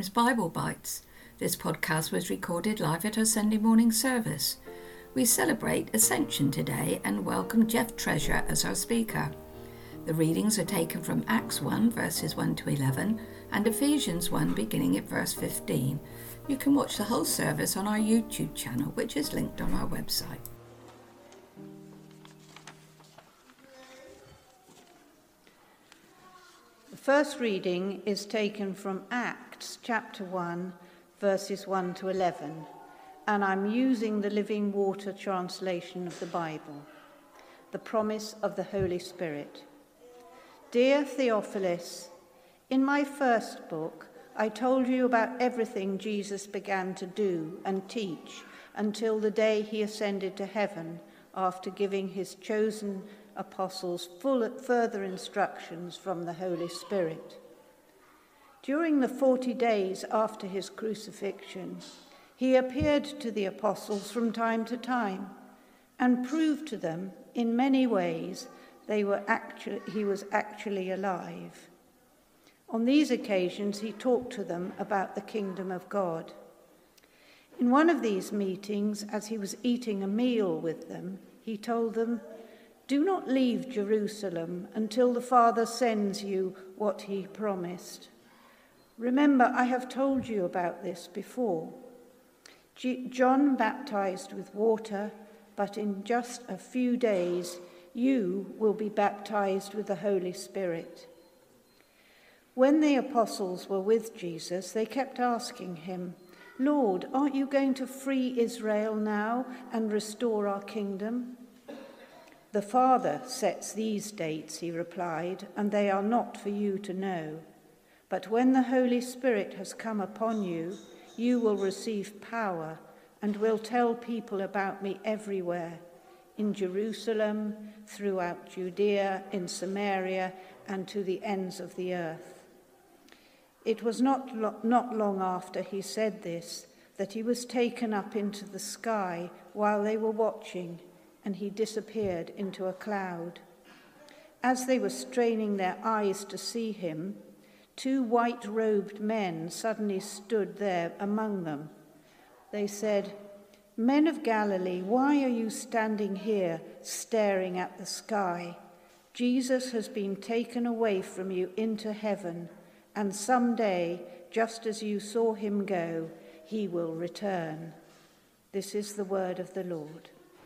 James Bible Bites. This podcast was recorded live at our Sunday morning service. We celebrate Ascension today and welcome Jeff Treasure as our speaker. The readings are taken from Acts 1 verses 1 to 11 and Ephesians 1 beginning at verse 15. You can watch the whole service on our YouTube channel, which is linked on our website. The first reading is taken from Acts chapter 1 verses 1 to 11, and I'm using the Living Water translation of the Bible. The promise of the Holy Spirit. Dear Theophilus, in my first book, I told you about everything Jesus began to do and teach until the day he ascended to heaven after giving his chosen apostles further instructions from the Holy Spirit. During the 40 days after his crucifixion, he appeared to the apostles from time to time and proved to them in many ways he was actually alive. On these occasions, he talked to them about the kingdom of God. In one of these meetings, as he was eating a meal with them, he told them, "Do not leave Jerusalem until the Father sends you what he promised. Remember, I have told you about this before. John baptized with water, but in just a few days you will be baptized with the Holy Spirit." When the apostles were with Jesus, they kept asking him, "Lord, aren't you going to free Israel now and restore our kingdom?" "The Father sets these dates," he replied, "and they are not for you to know. But when the Holy Spirit has come upon you, you will receive power and will tell people about me everywhere, in Jerusalem, throughout Judea, in Samaria, and to the ends of the earth." It was not long after he said this that he was taken up into the sky while they were watching, and he disappeared into a cloud. As they were straining their eyes to see him, 2 white-robed men suddenly stood there among them. They said, "Men of Galilee, why are you standing here staring at the sky? Jesus has been taken away from you into heaven, and someday, just as you saw him go, he will return." This is the word of the Lord.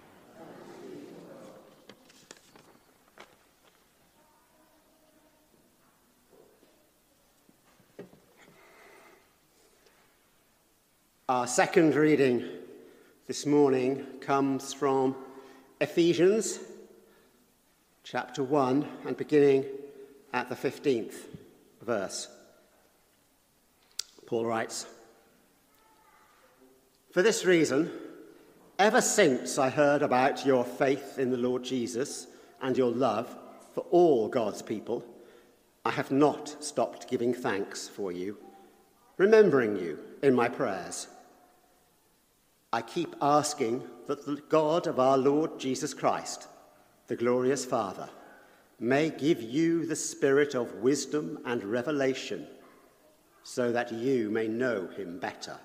Our second reading this morning comes from Ephesians chapter 1 and beginning at the 15th verse. Paul writes, "For this reason, ever since I heard about your faith in the Lord Jesus and your love for all God's people, I have not stopped giving thanks for you, remembering you in my prayers. I keep asking that the God of our Lord Jesus Christ, the glorious Father, may give you the spirit of wisdom and revelation so that you may know him better.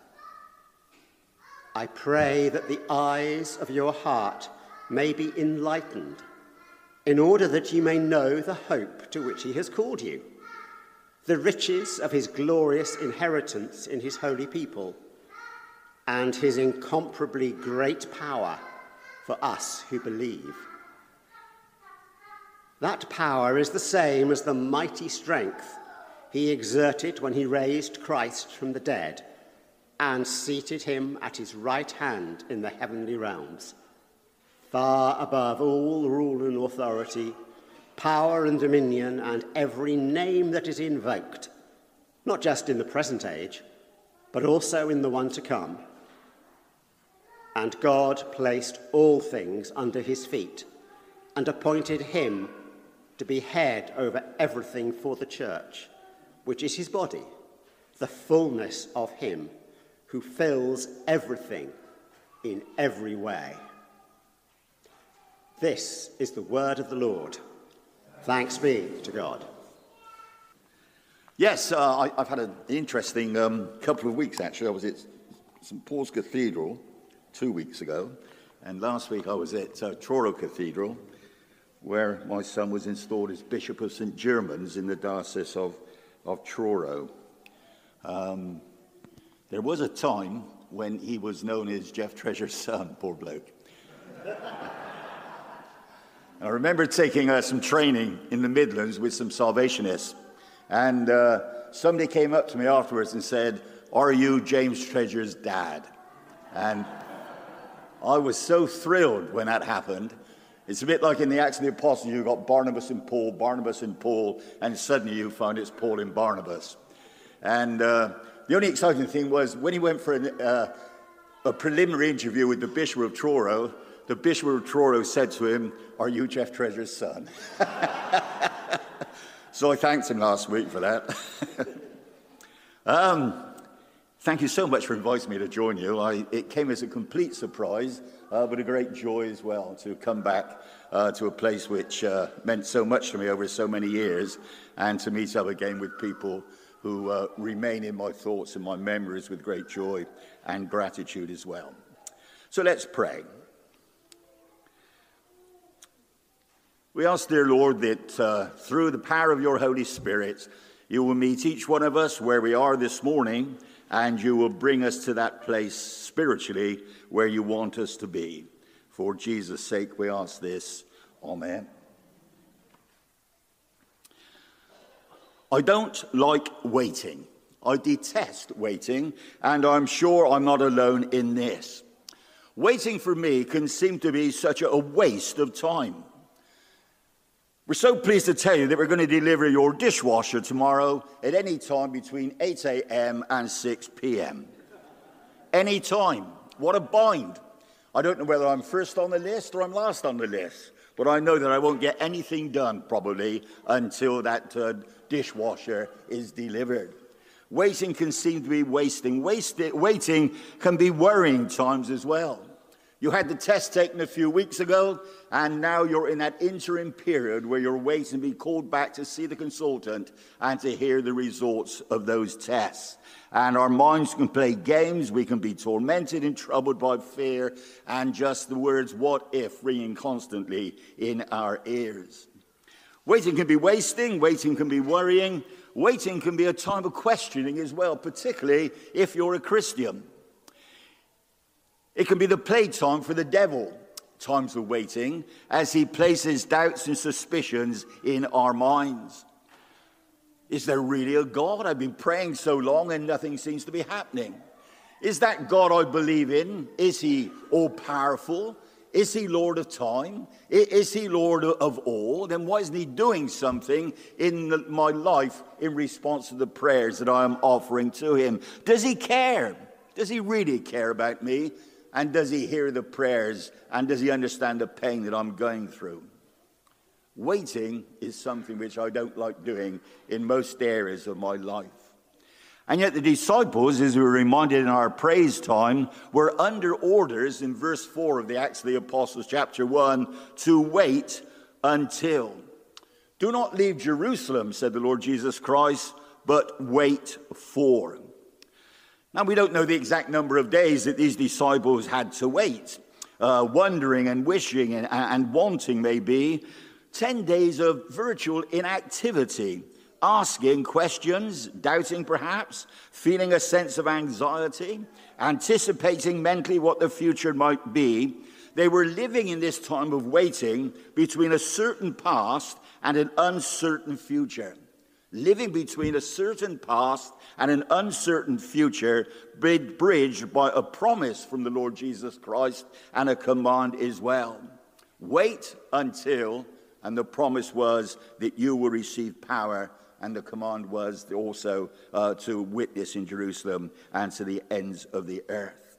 I pray that the eyes of your heart may be enlightened, in order that you may know the hope to which he has called you, the riches of his glorious inheritance in his holy people, and his incomparably great power for us who believe. That power is the same as the mighty strength he exerted when he raised Christ from the dead and seated him at his right hand in the heavenly realms, far above all rule and authority, power and dominion, and every name that is invoked, not just in the present age, but also in the one to come. And God placed all things under his feet and appointed him to be head over everything for the church, which is his body, the fullness of him who fills everything in every way." This is the word of the Lord. Thanks be to God. Yes, I've had an interesting couple of weeks, actually. I was at St. Paul's Cathedral 2 weeks ago, and last week I was at Truro Cathedral, where my son was installed as Bishop of St. Germans in the Diocese of Truro. There was a time when he was known as Jeff Treasure's son, poor bloke. I remember taking some training in the Midlands with some Salvationists, and somebody came up to me afterwards and said, "Are you James Treasure's dad?" And I was so thrilled when that happened. It's a bit like in the Acts of the Apostles, you've got Barnabas and Paul, and suddenly you find it's Paul and Barnabas. And the only exciting thing was when he went for a preliminary interview with the Bishop of Truro, the Bishop of Truro said to him, "Are you Jeff Treasure's son?" So I thanked him last week for that. Thank you so much for inviting me to join you. It came as a complete surprise, but a great joy as well to come back to a place which meant so much to me over so many years, and to meet up again with people who remain in my thoughts and my memories with great joy and gratitude as well. So let's pray. We ask, dear Lord, that through the power of your Holy Spirit, you will meet each one of us where we are this morning, and you will bring us to that place spiritually where you want us to be. For Jesus' sake, we ask this. Amen. I don't like waiting. I detest waiting, and I'm sure I'm not alone in this. Waiting for me can seem to be such a waste of time. We're so pleased to tell you that we're going to deliver your dishwasher tomorrow at any time between 8 a.m. and 6 p.m. Any time. What a bind. I don't know whether I'm first on the list or I'm last on the list, but I know that I won't get anything done probably until that dishwasher is delivered. Waiting can seem to be wasting. Waiting can be worrying times as well. You had the test taken a few weeks ago, and now you're in that interim period where you're waiting to be called back to see the consultant and to hear the results of those tests. And our minds can play games, we can be tormented and troubled by fear, and just the words, "what if," ringing constantly in our ears. Waiting can be wasting, waiting can be worrying, waiting can be a time of questioning as well, particularly if you're a Christian. It can be the playtime for the devil, times of waiting, as he places doubts and suspicions in our minds. Is there really a God? I've been praying so long and nothing seems to be happening. Is that God I believe in? Is he all-powerful? Is he Lord of time? Is he Lord of all? Then why isn't he doing something in my life in response to the prayers that I am offering to him? Does he care? Does he really care about me? And does he hear the prayers? And does he understand the pain that I'm going through? Waiting is something which I don't like doing in most areas of my life. And yet the disciples, as we were reminded in our praise time, were under orders in verse 4 of the Acts of the Apostles, chapter 1, to wait until. "Do not leave Jerusalem," said the Lord Jesus Christ, "but wait for." Now, we don't know the exact number of days that these disciples had to wait, wondering and wishing and wanting maybe 10 days of virtual inactivity, asking questions, doubting perhaps, feeling a sense of anxiety, anticipating mentally what the future might be. They were living in this time of waiting between a certain past and an uncertain future. Living between a certain past and an uncertain future, bridged by a promise from the Lord Jesus Christ and a command as well. Wait until, and the promise was that you will receive power, and the command was also to witness in Jerusalem and to the ends of the earth.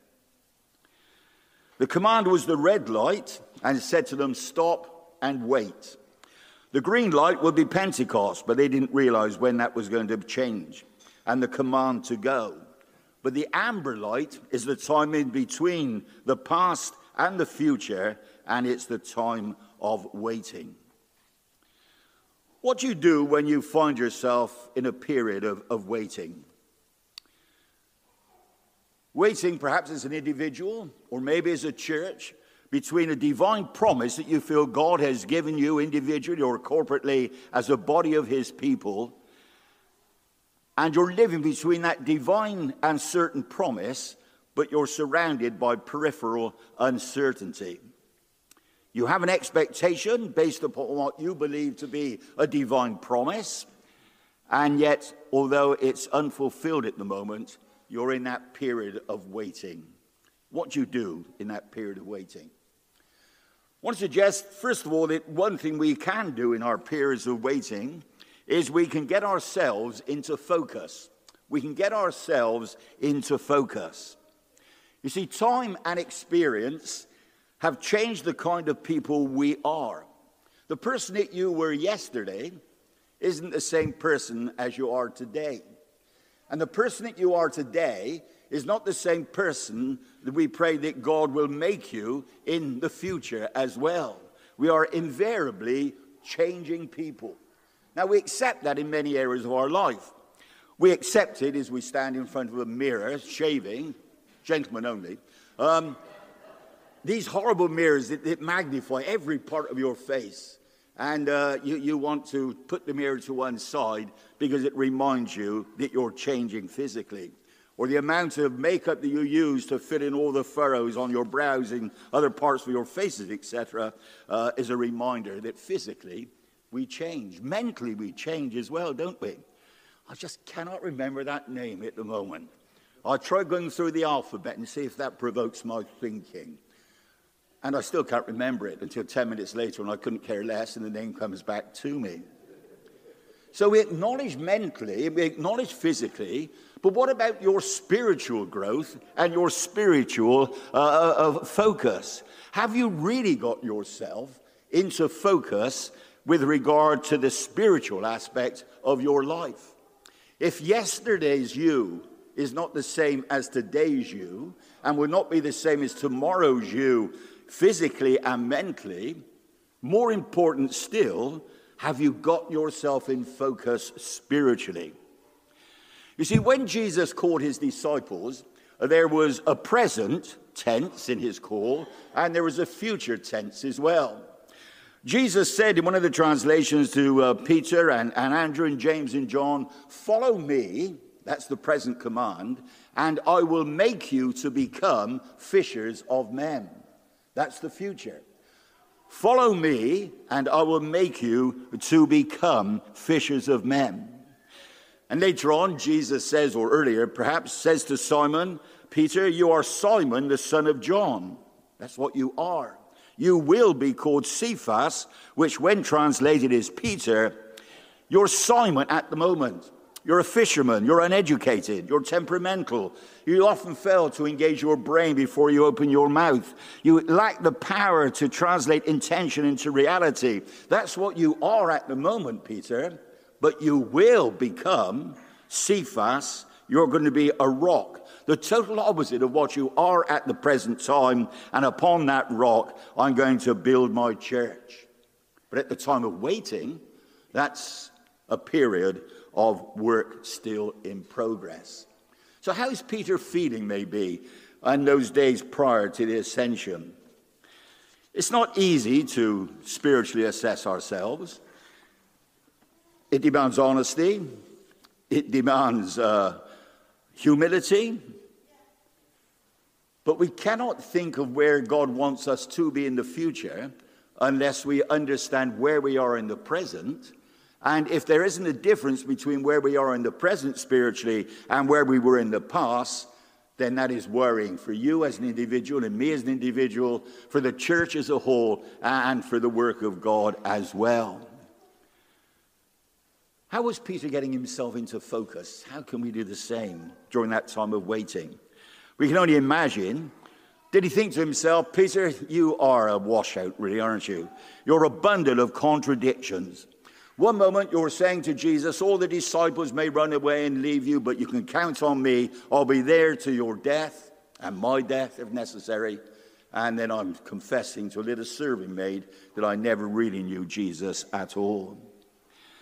The command was the red light, and said to them, "Stop and wait." The green light would be Pentecost, but they didn't realize when that was going to change, and the command to go. But the amber light is the time in between the past and the future, and it's the time of waiting. What do you do when you find yourself in a period of waiting? Waiting perhaps as an individual or maybe as a church between a divine promise that you feel God has given you individually or corporately as a body of his people, and you're living between that divine and certain promise, but you're surrounded by peripheral uncertainty. You have an expectation based upon what you believe to be a divine promise, and yet, although it's unfulfilled at the moment, you're in that period of waiting. What do you do in that period of waiting? I want to suggest, first of all, that one thing we can do in our periods of waiting is we can get ourselves into focus. We can get ourselves into focus. You see, time and experience have changed the kind of people we are. The person that you were yesterday isn't the same person as you are today. And the person that you are today is not the same person that we pray that God will make you in the future as well. We are invariably changing people. Now, we accept that in many areas of our life. We accept it as we stand in front of a mirror, shaving, gentlemen only. These horrible mirrors that magnify every part of your face. And you want to put the mirror to one side because it reminds you that you're changing physically. Or the amount of makeup that you use to fit in all the furrows on your brows and other parts of your faces, etc., is a reminder that physically we change. Mentally we change as well, don't we? I just cannot remember that name at the moment. I'll try going through the alphabet and see if that provokes my thinking. And I still can't remember it until 10 minutes later, and I couldn't care less, and the name comes back to me. So we acknowledge mentally, we acknowledge physically, but what about your spiritual growth and your spiritual focus? Have you really got yourself into focus with regard to the spiritual aspect of your life? If yesterday's you is not the same as today's you, and will not be the same as tomorrow's you, physically and mentally, more important still, have you got yourself in focus spiritually? You see, when Jesus called his disciples, there was a present tense in his call, and there was a future tense as well. Jesus said in one of the translations to Peter and Andrew and James and John, "Follow me," that's the present command, "and I will make you to become fishers of men." That's the future. Follow me, and I will make you to become fishers of men. And later on, Jesus says, or earlier perhaps, says to Simon, "Peter, you are Simon, the son of John." That's what you are. You will be called Cephas, which when translated is Peter. You're Simon at the moment. You're a fisherman, you're uneducated, you're temperamental. You often fail to engage your brain before you open your mouth. You lack the power to translate intention into reality. That's what you are at the moment, Peter. But you will become Cephas. You're going to be a rock. The total opposite of what you are at the present time. And upon that rock, I'm going to build my church. But at the time of waiting, that's a period of work still in progress. So how is Peter feeling maybe in those days prior to the ascension? It's not easy to spiritually assess ourselves. It demands honesty. It demands humility. But we cannot think of where God wants us to be in the future unless we understand where we are in the present. And if there isn't a difference between where we are in the present spiritually and where we were in the past, then that is worrying for you as an individual and me as an individual, for the church as a whole, and for the work of God as well. How was Peter getting himself into focus? How can we do the same during that time of waiting? We can only imagine. Did he think to himself, "Peter, you are a washout, really, aren't you? You're a bundle of contradictions. One moment you're saying to Jesus, all the disciples may run away and leave you, but you can count on me. I'll be there to your death and my death if necessary." And then I'm confessing to a little serving maid that I never really knew Jesus at all.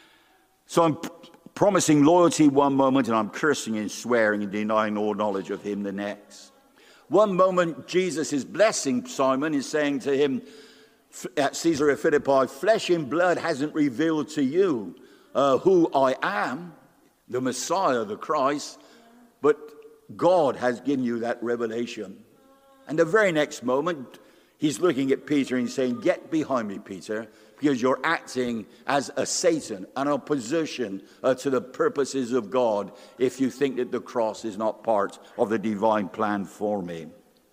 So I'm promising loyalty one moment, and I'm cursing and swearing and denying all knowledge of him the next. One moment, Jesus is blessing Simon, is saying to him at Caesarea Philippi, flesh and blood hasn't revealed to you who I am, the Messiah, the Christ, but God has given you that revelation. And the very next moment, he's looking at Peter and saying, get behind me, Peter, because you're acting as a Satan, an opposition to the purposes of God, if you think that the cross is not part of the divine plan for me.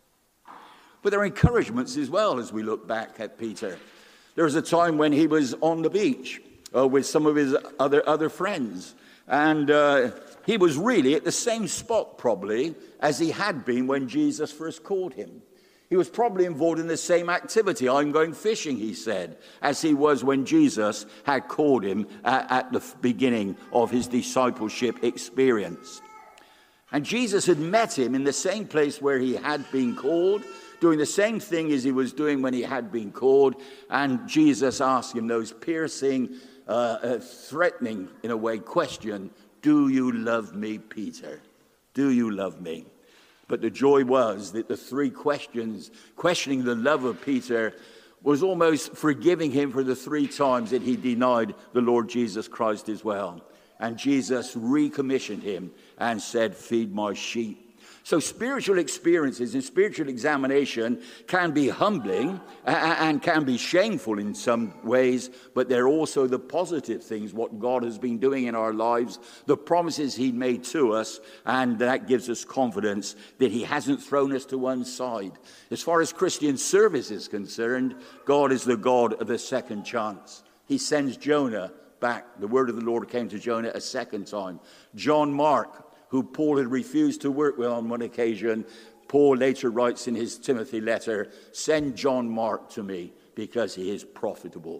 But there are encouragements as well as we look back at Peter. There was a time when he was on the beach with some of his other friends, and he was really at the same spot probably as he had been when Jesus first called him. He was probably involved in the same activity. I'm going fishing, he said, as he was when Jesus had called him at the beginning of his discipleship experience. And Jesus had met him in the same place where he had been called, doing the same thing as he was doing when he had been called. And Jesus asked him those piercing, threatening, in a way, question, do you love me, Peter? Do you love me? But the joy was that the three questions, questioning the love of Peter, was almost forgiving him for the 3 times that he denied the Lord Jesus Christ as well. And Jesus recommissioned him and said, feed my sheep. So spiritual experiences and spiritual examination can be humbling and can be shameful in some ways, but they're also the positive things, what God has been doing in our lives, the promises he made to us, and that gives us confidence that he hasn't thrown us to one side. As far as Christian service is concerned, God is the God of the second chance. He sends Jonah back. The word of the Lord came to Jonah a second time. John Mark, who Paul had refused to work with on one occasion, Paul later writes in his Timothy letter, send John Mark to me because he is profitable.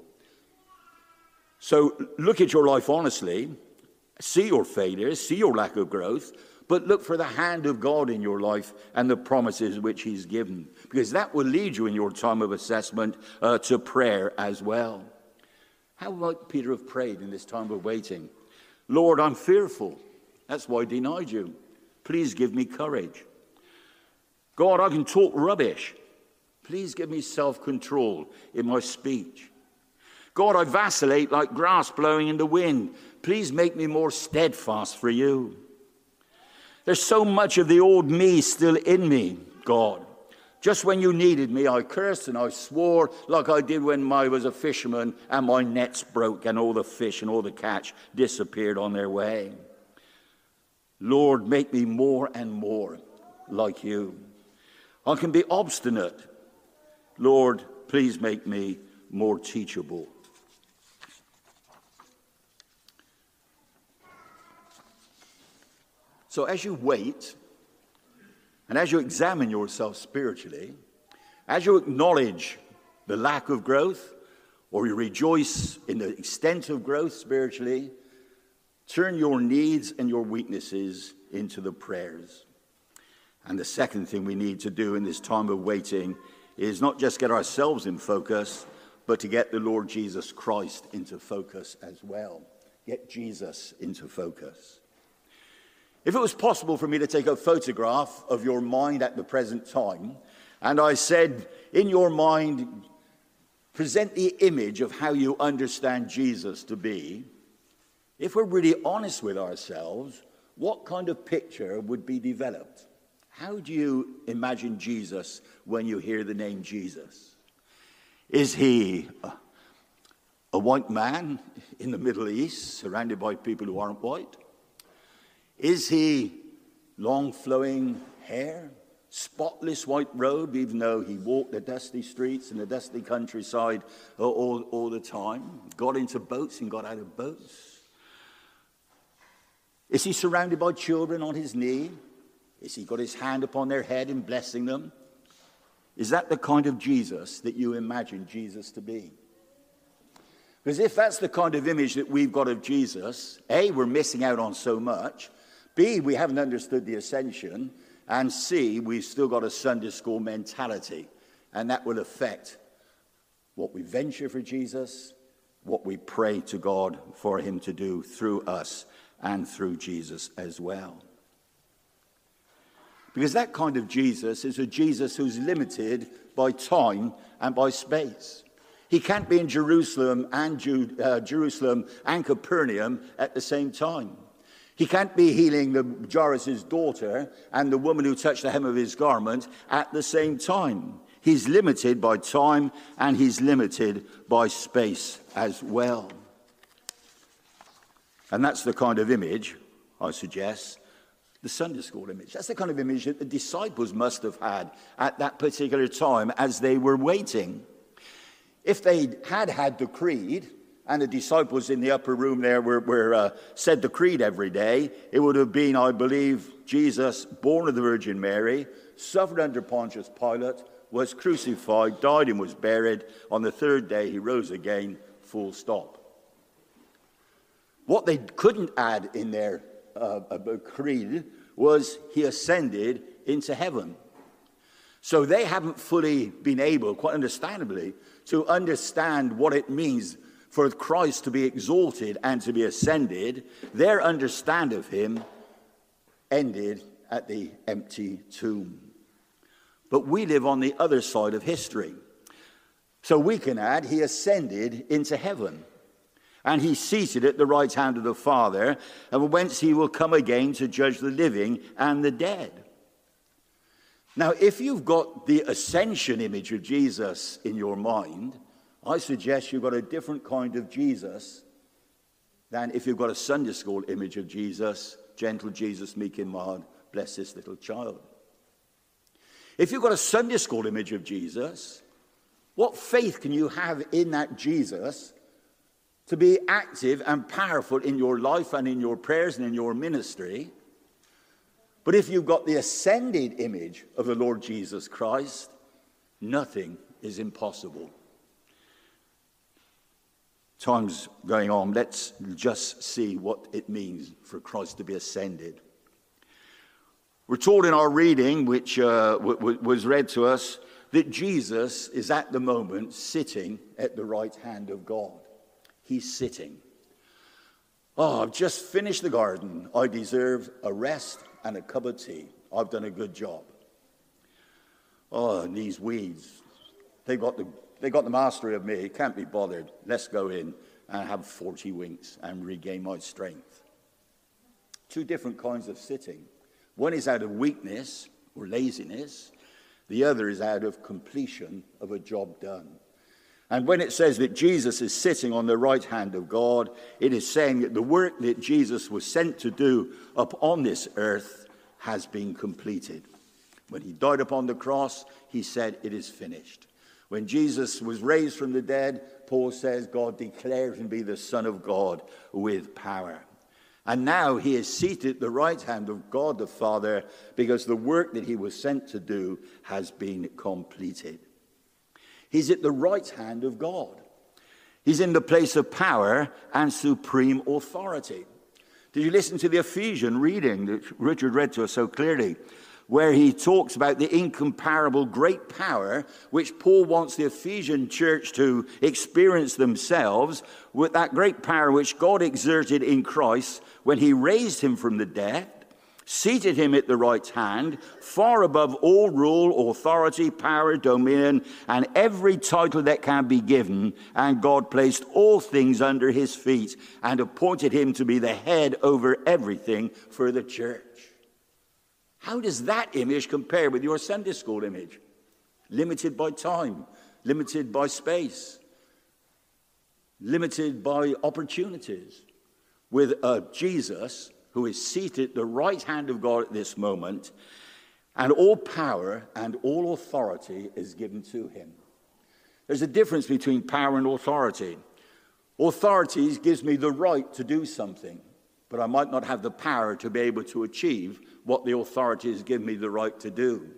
So look at your life honestly, see your failures, see your lack of growth, but look for the hand of God in your life and the promises which he's given, because that will lead you in your time of assessment to prayer as well. How might Peter have prayed in this time of waiting? Lord, I'm fearful. That's why I denied you. Please give me courage. God, I can talk rubbish. Please give me self-control in my speech. God, I vacillate like grass blowing in the wind. Please make me more steadfast for you. There's so much of the old me still in me, God. Just when you needed me, I cursed and I swore like I did when I was a fisherman and my nets broke and all the fish and all the catch disappeared on their way. Lord, make me more and more like you. I can be obstinate. Lord, please make me more teachable. So as you wait, and as you examine yourself spiritually, as you acknowledge the lack of growth, or you rejoice in the extent of growth spiritually, turn your needs and your weaknesses into the prayers. And the second thing we need to do in this time of waiting is not just get ourselves in focus, but to get the Lord Jesus Christ into focus as well. Get Jesus into focus. If it was possible for me to take a photograph of your mind at the present time, and I said, in your mind, present the image of how you understand Jesus to be, if we're really honest with ourselves, what kind of picture would be developed? How do you imagine Jesus when you hear the name Jesus? Is he a white man in the Middle East, surrounded by people who aren't white? Is he long flowing hair, spotless white robe, even though he walked the dusty streets and the dusty countryside all the time, got into boats and got out of boats? Is he surrounded by children on his knee? Is he got his hand upon their head and blessing them? Is that the kind of Jesus that you imagine Jesus to be? Because if that's the kind of image that we've got of Jesus, A, we're missing out on so much. B, we haven't understood the ascension. And C, we've still got a Sunday school mentality. And that will affect what we venture for Jesus, what we pray to God for him to do through us and through Jesus as well. Because that kind of Jesus is a Jesus who's limited by time and by space. He can't be in Jerusalem and Capernaum at the same time. He can't be healing Jairus' daughter and the woman who touched the hem of his garment at the same time. He's limited by time and he's limited by space as well. And that's the kind of image, I suggest, the Sunday school image. That's the kind of image that the disciples must have had at that particular time as they were waiting. If they had had the creed, and the disciples in the upper room there were said the creed every day, it would have been, I believe, Jesus, born of the Virgin Mary, suffered under Pontius Pilate, was crucified, died and was buried. On the third day he rose again, full stop. What they couldn't add in their creed was he ascended into heaven. So they haven't fully been able, quite understandably, to understand what it means for Christ to be exalted and to be ascended. Their understanding of him ended at the empty tomb. But we live on the other side of history. So we can add, he ascended into heaven. And he's seated at the right hand of the Father, and whence he will come again to judge the living and the dead. Now, if you've got the ascension image of Jesus in your mind, I suggest you've got a different kind of Jesus than if you've got a Sunday school image of Jesus, gentle Jesus, meek and mild, bless this little child. If you've got a Sunday school image of Jesus, what faith can you have in that Jesus to be active and powerful in your life and in your prayers and in your ministry? But if you've got the ascended image of the Lord Jesus Christ, nothing is impossible. Time's going on. Let's just see what it means for Christ to be ascended. We're told in our reading, which was read to us, that Jesus is at the moment sitting at the right hand of God. He's sitting. Oh, I've just finished the garden. I deserve a rest and a cup of tea. I've done a good job. Oh, and these weeds, they got the mastery of me. Can't be bothered. Let's go in and have 40 winks and regain my strength. Two different kinds of sitting. One is out of weakness or laziness. The other is out of completion of a job done. And when it says that Jesus is sitting on the right hand of God, it is saying that the work that Jesus was sent to do upon this earth has been completed. When he died upon the cross, he said, "It is finished." When Jesus was raised from the dead, Paul says, God declared him to be the Son of God with power. And now he is seated at the right hand of God the Father, because the work that he was sent to do has been completed. He's at the right hand of God. He's in the place of power and supreme authority. Did you listen to the Ephesian reading that Richard read to us so clearly, where he talks about the incomparable great power which Paul wants the Ephesian church to experience themselves, with that great power which God exerted in Christ when he raised him from the dead, seated him at the right hand, far above all rule, authority, power, dominion, and every title that can be given. And God placed all things under his feet and appointed him to be the head over everything for the church. How does that image compare with your Sunday school image? Limited by time, limited by space, limited by opportunities. With a Jesus who is seated at the right hand of God at this moment, and all power and all authority is given to him. There's a difference between power and authority. Authority gives me the right to do something, but I might not have the power to be able to achieve what the authority has given me the right to do.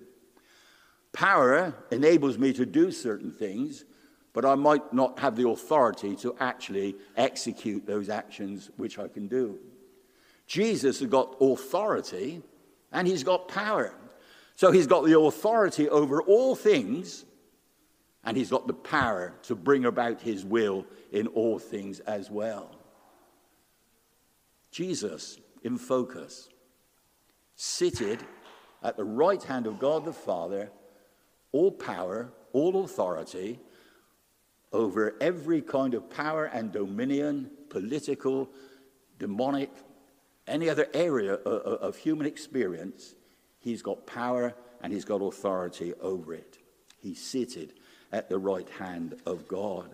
Power enables me to do certain things, but I might not have the authority to actually execute those actions which I can do. Jesus has got authority and he's got power. So he's got the authority over all things and he's got the power to bring about his will in all things as well. Jesus in focus, seated at the right hand of God the Father, all power, all authority over every kind of power and dominion, political, demonic, any other area of human experience. He's got power and he's got authority over it. He's seated at the right hand of God.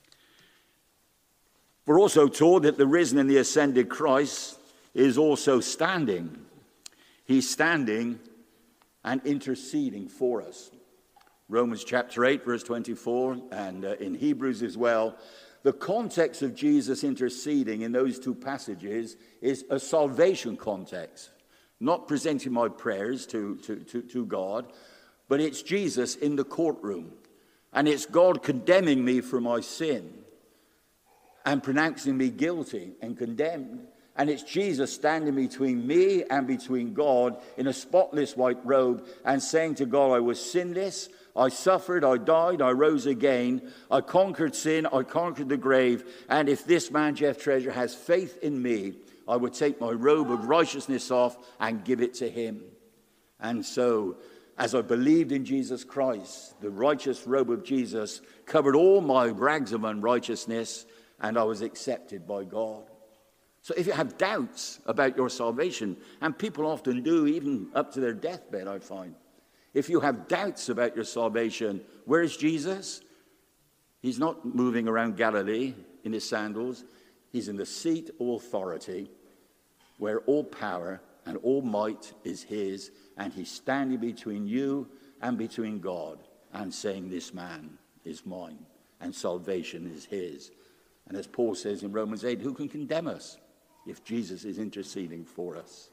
We're also told that the risen and the ascended Christ is also standing. He's standing and interceding for us. Romans chapter 8, verse 24, and in Hebrews as well. The context of Jesus interceding in those two passages is a salvation context. Not presenting my prayers to God, but it's Jesus in the courtroom. And it's God condemning me for my sin and pronouncing me guilty and condemned. And it's Jesus standing between me and between God in a spotless white robe and saying to God, I was sinless, I suffered, I died, I rose again, I conquered sin, I conquered the grave, and if this man, Jeff Treasure, has faith in me, I would take my robe of righteousness off and give it to him. And so, as I believed in Jesus Christ, the righteous robe of Jesus covered all my rags of unrighteousness, and I was accepted by God. So if you have doubts about your salvation, and people often do, even up to their deathbed, I find. If you have doubts about your salvation, where is Jesus? He's not moving around Galilee in his sandals. He's in the seat of authority, where all power and all might is his, and he's standing between you and between God and saying, this man is mine, and salvation is his. And as Paul says in Romans 8, who can condemn us if Jesus is interceding for us?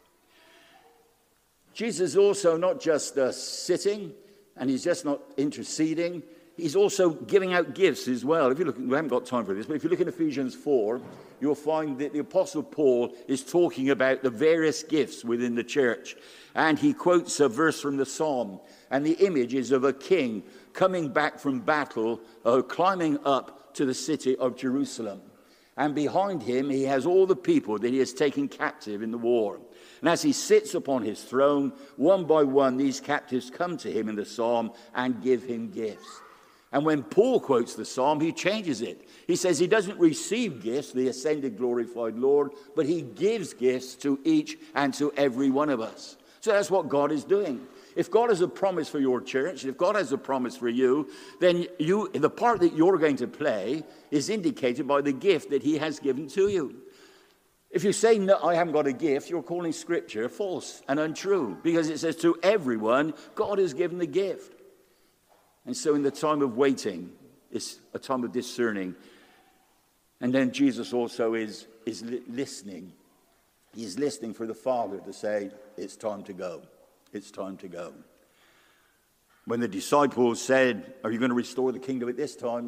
Jesus is also not just sitting, and he's just not interceding. He's also giving out gifts as well. If you look, we haven't got time for this, but if you look in Ephesians 4, you'll find that the Apostle Paul is talking about the various gifts within the church. And he quotes a verse from the Psalm, and the image is of a king coming back from battle, climbing up to the city of Jerusalem. And behind him, he has all the people that he has taken captive in the war. And as he sits upon his throne, one by one, these captives come to him in the psalm and give him gifts. And when Paul quotes the psalm, he changes it. He says he doesn't receive gifts, the ascended, glorified Lord, but he gives gifts to each and to every one of us. So that's what God is doing. If God has a promise for your church, if God has a promise for you, then the part that you're going to play is indicated by the gift that he has given to you. If you say, no, I haven't got a gift, you're calling Scripture false and untrue, because it says to everyone, God has given the gift. And so in the time of waiting, it's a time of discerning. And then Jesus also is listening. He's listening for the Father to say, it's time to go. It's time to go. When the disciples said, are you going to restore the kingdom at this time?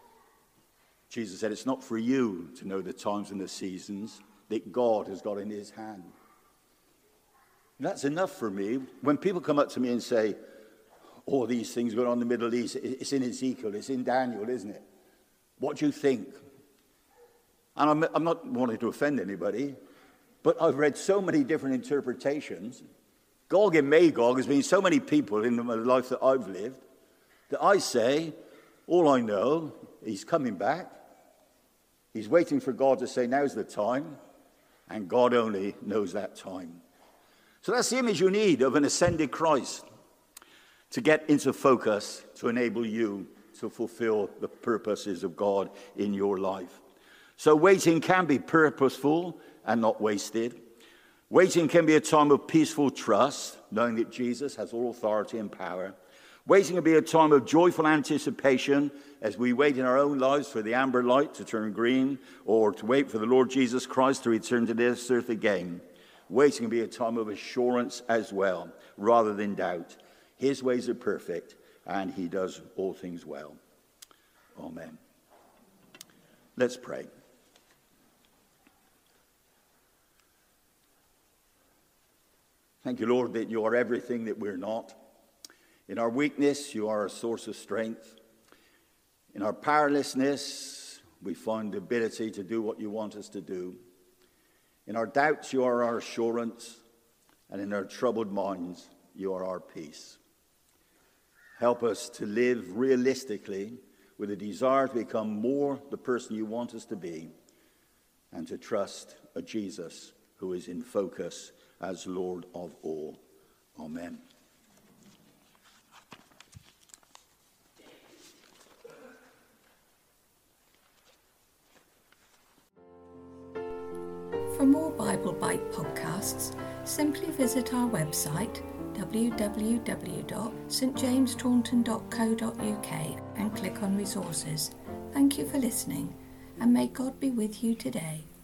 Jesus said, it's not for you to know the times and the seasons that God has got in his hand. And that's enough for me. When people come up to me and say, all these things going on in the Middle East, it's in Ezekiel, it's in Daniel, isn't it? What do you think? And I'm not wanting to offend anybody, but I've read so many different interpretations. Gog and Magog has been so many people in the life that I've lived that I say, all I know, he's coming back. He's waiting for God to say, now's the time. And God only knows that time. So that's the image you need of an ascended Christ to get into focus to enable you to fulfill the purposes of God in your life. So waiting can be purposeful and not wasted. Waiting can be a time of peaceful trust, knowing that Jesus has all authority and power. Waiting can be a time of joyful anticipation as we wait in our own lives for the amber light to turn green, or to wait for the Lord Jesus Christ to return to this earth again. Waiting can be a time of assurance as well, rather than doubt. His ways are perfect, and he does all things well. Amen. Let's pray. Thank you, Lord, that you are everything that we're not. In our weakness, you are a source of strength. In our powerlessness, we find the ability to do what you want us to do. In our doubts, you are our assurance, and in our troubled minds, you are our peace. Help us to live realistically with a desire to become more the person you want us to be, and to trust a Jesus who is in focus as Lord of all. Amen. For more Bible Bite podcasts, simply visit our website www.stjamestaunton.co.uk and click on resources. Thank you for listening, and may God be with you today.